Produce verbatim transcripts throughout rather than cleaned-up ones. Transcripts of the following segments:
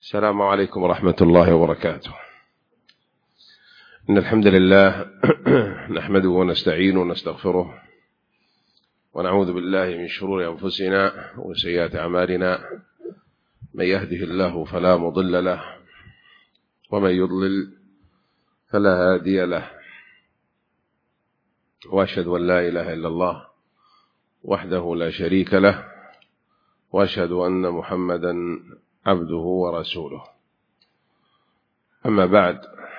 السلام عليكم ورحمة الله وبركاته. إن الحمد لله نحمده ونستعينه ونستغفره ونعوذ بالله من شرور أنفسنا وسيئات أعمالنا، من يهده الله فلا مضل له ومن يضلل فلا هادي له، وأشهد أن لا إله إلا الله وحده لا شريك له، وأشهد أن محمدا عبده ورسوله. أما بعد،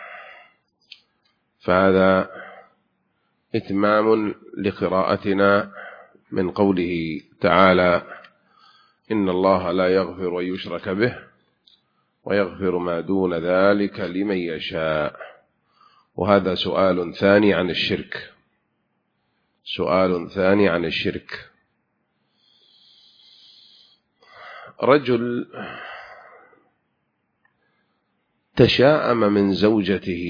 فهذا إتمام لقراءتنا من قوله تعالى: إن الله لا يغفر أن يشرك به ويغفر ما دون ذلك لمن يشاء. وهذا سؤال ثاني عن الشرك، سؤال ثاني عن الشرك. رجل تشاءم من زوجته،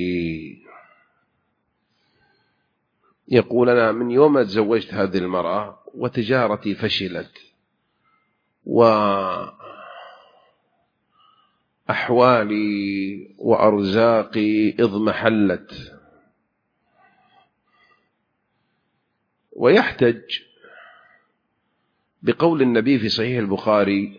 يقول: أنا من يوم ما تزوجت هذه المرأة وتجارتي فشلت وأحوالي وأرزاقي اضمحلت، ويحتج بقول النبي في صحيح البخاري: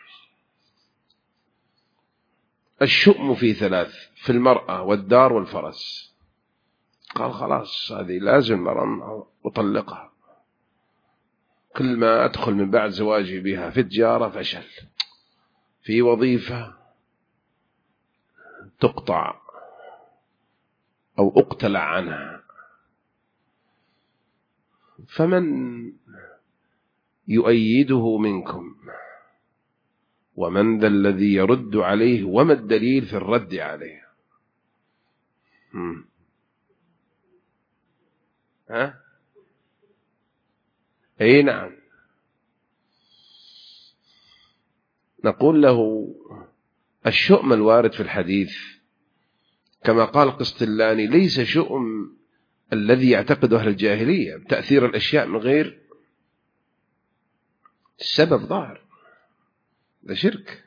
الشؤم في ثلاث، في المرأة والدار والفرس. قال: خلاص هذه لازم مرأة أطلقها، كل ما أدخل من بعد زواجي بها في تجارة فشل، في وظيفة تقطع أو أقتلع عنها، فمن يؤيده منكم؟ ومن ذا الذي يرد عليه؟ وما الدليل في الرد عليه؟ هم. ها؟ أي نعم. نقول له: الشؤم الوارد في الحديث كما قال قسطلاني ليس شؤم الذي يعتقد أهل الجاهلية بتأثير الأشياء من غير السبب ظاهر، ده شرك،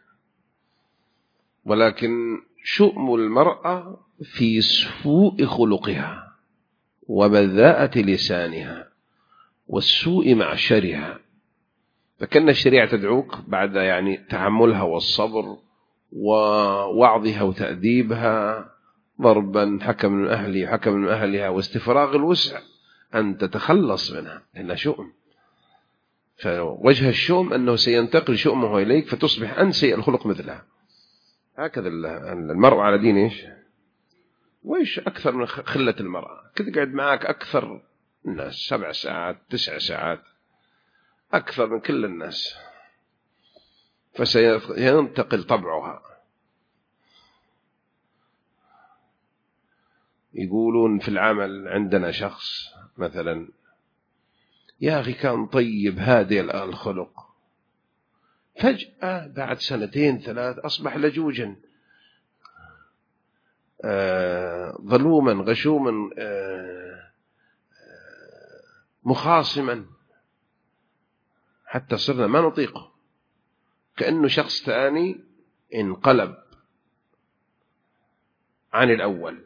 ولكن شؤم المرأة في سوء خلقها وبذاءة لسانها والسوء معشرها، فكأن الشريعة تدعوك بعد يعني تحملها والصبر ووعظها وتأديبها، ضربا حكم من أهلي حكم من أهلها واستفراغ الوسع، أن تتخلص منها لأنها شؤم. فوجه الشؤم أنه سينتقل شؤمه إليك فتصبح أنت سيء الخلق مثلها. هكذا المرء على دين إيش؟ وإيش أكثر من خلة المرأة، كده قاعد معك أكثر الناس سبع ساعات تسع ساعات، أكثر من كل الناس، فسينتقل طبعها. يقولون في العمل عندنا شخص مثلا يا أخي كان طيب هادئ الخلق، فجأة بعد سنتين ثلاث أصبح لجوجا، آه ظلوما غشوما، آه مخاصما، حتى صرنا ما نطيقه، كأنه شخص ثاني انقلب عن الأول.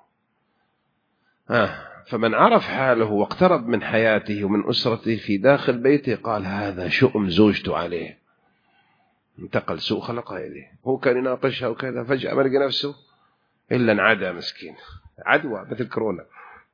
آه فمن عرف حاله واقترب من حياته ومن أسرته في داخل بيته قال: هذا شؤم زوجته عليه، انتقل سوء خلقها إليه. هو كان يناقشها وكذا، فجأة ما لقى نفسه إلا انعدى مسكين، عدوى مثل كورونا،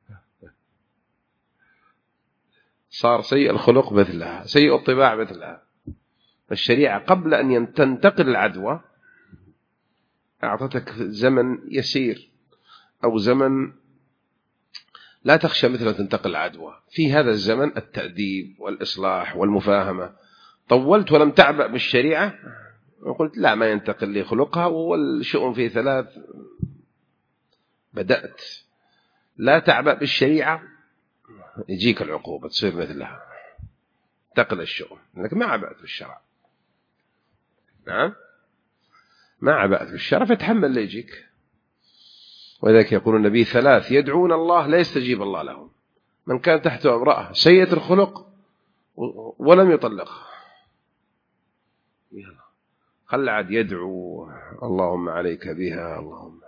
صار سيء الخلق مثلها، سيء الطباع مثلها. الشريعة قبل أن تنتقل العدوى أعطتك زمن يسير أو زمن لا تخشى مثل تنتقل العدوى. في هذا الزمن التأديب والإصلاح والمفاهمة. طولت ولم تعبأ بالشريعة وقلت لا ما ينتقل لي خلقها والشؤم في ثلاث، بدأت لا تعبأ بالشريعة يجيك العقوبة تصير مثلها، تقل الشؤم لكن ما عبأت بالشرع. نعم ما عبأت بالشرع فتحمل اللي يجيك. وذلك يقول النبي: ثلاث يدعون الله لا يستجيب الله لهم: من كان تحته امرأة سيئة الخلق ولم يطلقها، خل عاد يدعو اللهم عليك بها اللهم.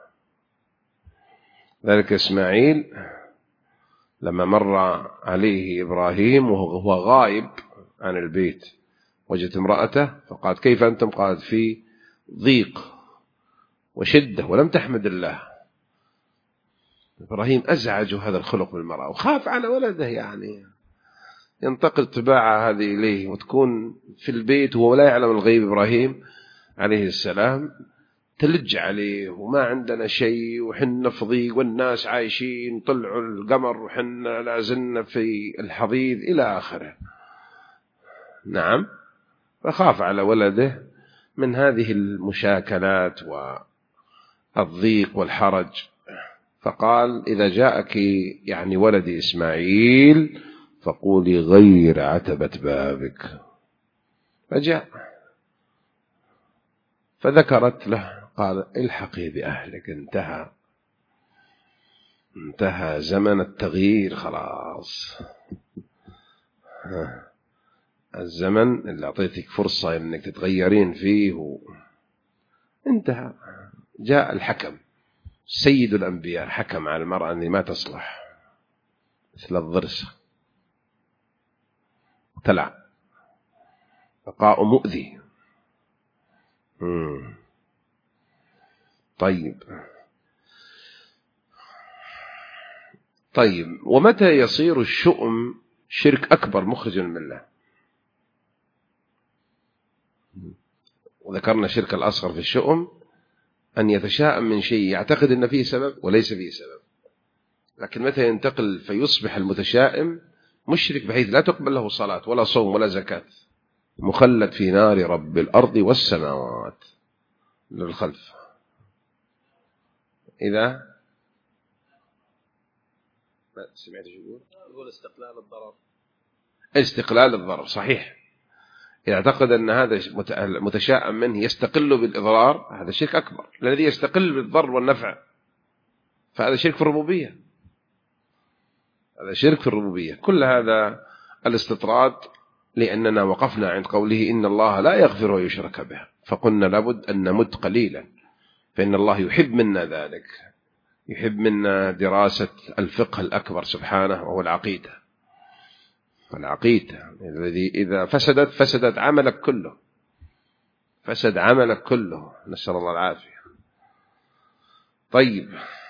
ذلك إسماعيل لما مر عليه إبراهيم وهو غائب عن البيت وجدت امرأته فقالت كيف أنتم؟ قالت في ضيق وشدة ولم تحمد الله. إبراهيم أزعج هذا الخلق بالمرأة وخاف على ولده، يعني ينتقل طباعة هذه إليه وتكون في البيت وهو لا يعلم الغيب. إبراهيم عليه السلام تلج عليه وما عندنا شيء وحنا في ضيق والناس عايشين طلعوا القمر وحنا لازلنا في الحضيض إلى آخره. نعم، فخاف على ولده من هذه المشاكلات والضيق والحرج، فقال إذا جاءك يعني ولدي إسماعيل فقولي غير عتبة بابك. فجاء فذكرت له قال الحقي بأهلك. انتهى انتهى زمن التغيير خلاص. الزمن اللي أعطيتك فرصة أنك تتغيرين فيه و... انتهى. جاء الحكم سيد الأنبياء حكم على المرأة أنها ما تصلح مثل الضرس تلع بقاء مؤذي. مم. طيب طيب ومتى يصير الشؤم شرك أكبر مخرج من الله؟ وذكرنا الشرك الأصغر في الشؤم أن يتشاءم من شيء يعتقد أن فيه سبب وليس فيه سبب، لكن متى ينتقل فيصبح المتشائم مشرك بحيث لا تقبل له صلاة ولا صوم ولا زكاة، مخلد في نار رب الأرض والسماوات للخلف. إذا ما سمعت شو يقول؟ يقول استقلال الضرر. استقلال الضرر صحيح. إذا اعتقد أن هذا متشائم منه يستقل بالإضرار هذا شرك أكبر. الذي يستقل بالضر والنفع فهذا شرك في الربوبية، هذا شرك في الربوبية. كل هذا الاستطراد لأننا وقفنا عند قوله إن الله لا يغفر ويشرك به، فقلنا لابد أن نمد قليلا، فإن الله يحب منا ذلك، يحب منا دراسة الفقه الأكبر سبحانه وهو العقيدة. العقيدة الذي إذا فسدت فسدت عملك كله، فسد عملك كله، نسأل الله العافية. طيب